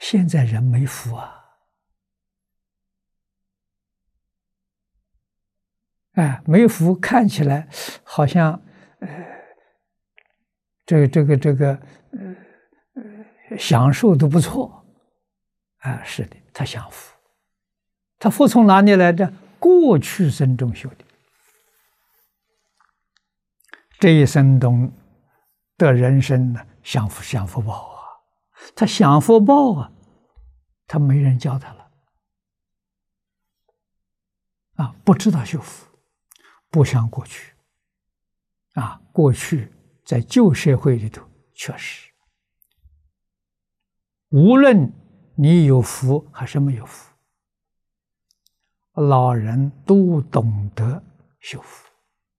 现在人没福啊！哎，没福，看起来好像，享受都不错啊。是的，他享福，他福从哪里来的？过去生中修的，这一生中的人生呢，享福报啊。他享福报啊，他没人教他了啊，不知道修福，不像过去啊。过去在旧社会里头，确实，无论你有福还是没有福，老人都懂得修福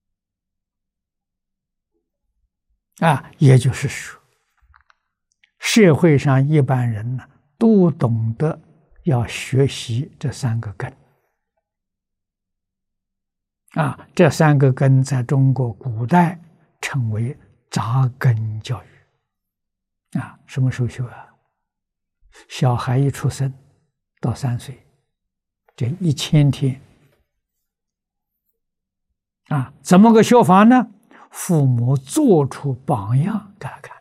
啊。也就是说，社会上一般人呢，都懂得要学习这三个根啊。这三个根在中国古代称为扎根教育啊。什么时候修啊？小孩一出生到3岁，这1000天啊，怎么个修法呢？父母做出榜样给他看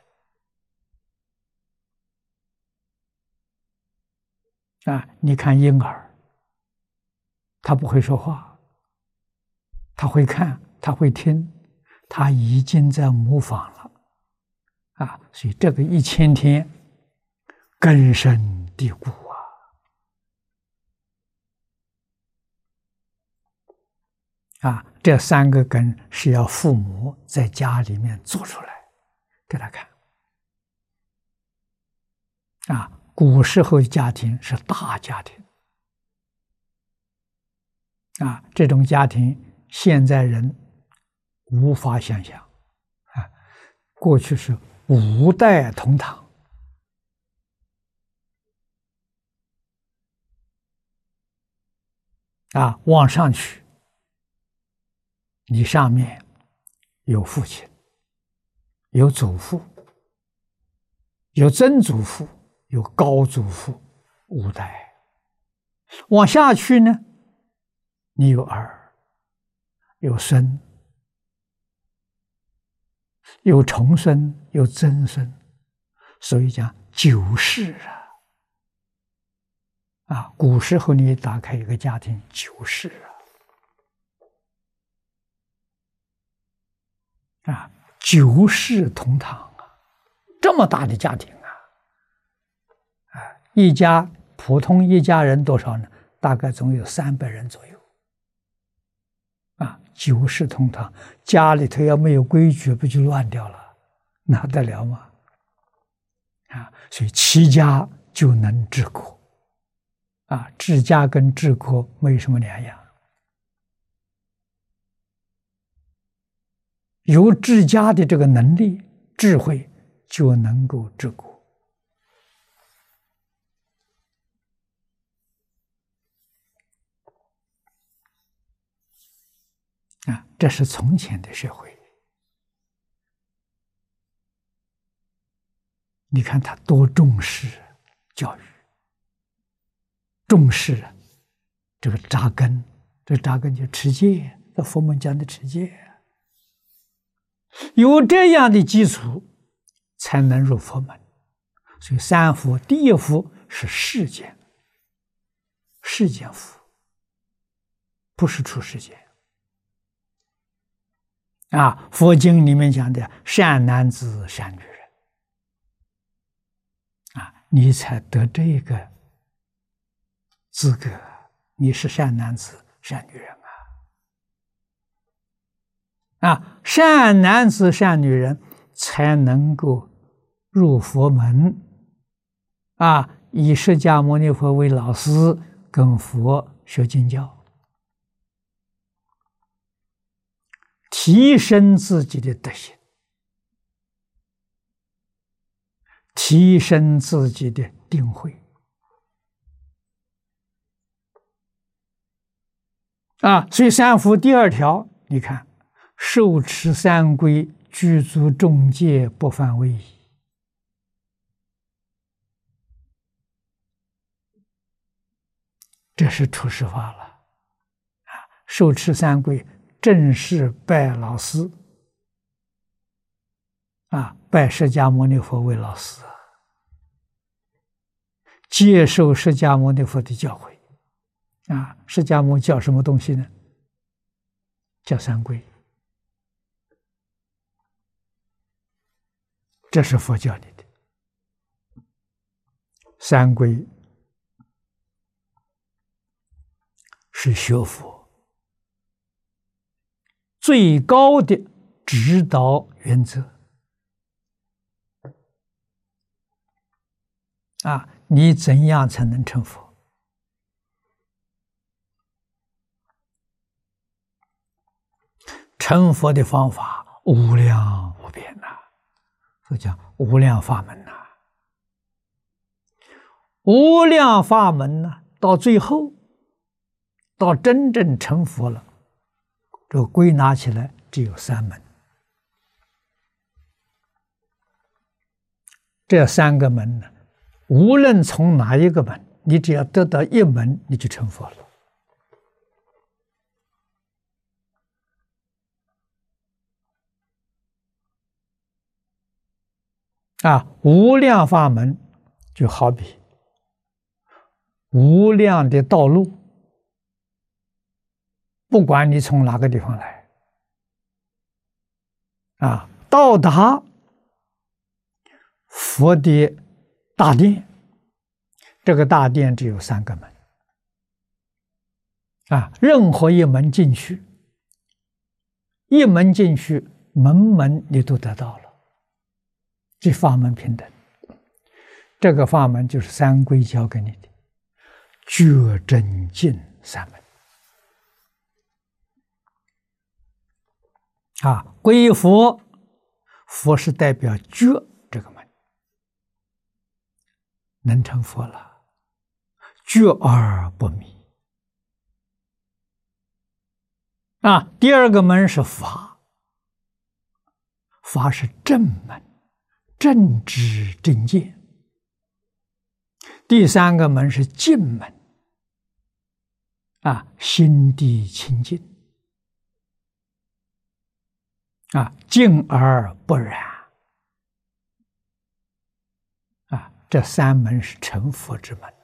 啊。你看婴儿，他不会说话，他会看，他会听，他已经在模仿了啊。所以这个1000天根深蒂固啊！这3个根是要父母在家里面做出来给他看啊。古时候的家庭是大家庭啊，这种家庭现在人无法想象啊。过去是5代同堂啊，往上去，你上面有父亲，有祖父，有曾祖父，有高祖父，5代。往下去呢，你有儿，有孙，有重孙，有曾孙，所以讲9世啊。古时候你打开一个家庭9世啊，9世同堂啊，这么大的家庭啊，一家普通一家人多少呢？大概总有300人左右啊，9世同堂，家里头要没有规矩，不就乱掉了？哪得了吗？啊，所以齐家就能治国啊，治家跟治国没什么两样。有治家的这个能力、智慧，就能够治国啊。这是从前的社会，你看他多重视教育，重视这个扎根，这扎根就持戒，这佛门讲的持戒。有这样的基础，才能入佛门。所以3福，第一福是世间福，不是出世间啊。佛经里面讲的善男子、善女人啊，你才得这个资格，你是善男子、善女人啊，善男子善女人才能够入佛门啊，以释迦牟尼佛为老师，跟佛学经教，提升自己的德行，提升自己的定慧啊。所以3福第2条，你看，受持3规，具足众戒，不犯威仪这是出世法了。受持三皈，正式拜老师，拜释迦牟尼佛为老师，接受释迦牟尼佛的教诲。释迦牟尼教什么东西呢？叫三皈。这是佛教里的三皈，是学佛最高的指导原则。你怎样才能成佛？成佛的方法无量无边所以讲无量法门无量法门到最后，到真正成佛了，这个归纳起来只有三门。这三个门无论从哪一个门，你只要得到一门，你就成佛了。无量法门就好比无量的道路，不管你从哪个地方来，到达佛的大殿，这个大殿只有三个门，任何一门进去，门门你都得到了。这法门平等，这个法门就是三皈教给你的觉真净三门。皈佛，佛是代表觉这个门，能成佛了，觉而不迷。第二个门是法，法是正门，正知正见。第三个门是净门，心地清净，净而不染，这三门是成佛之门。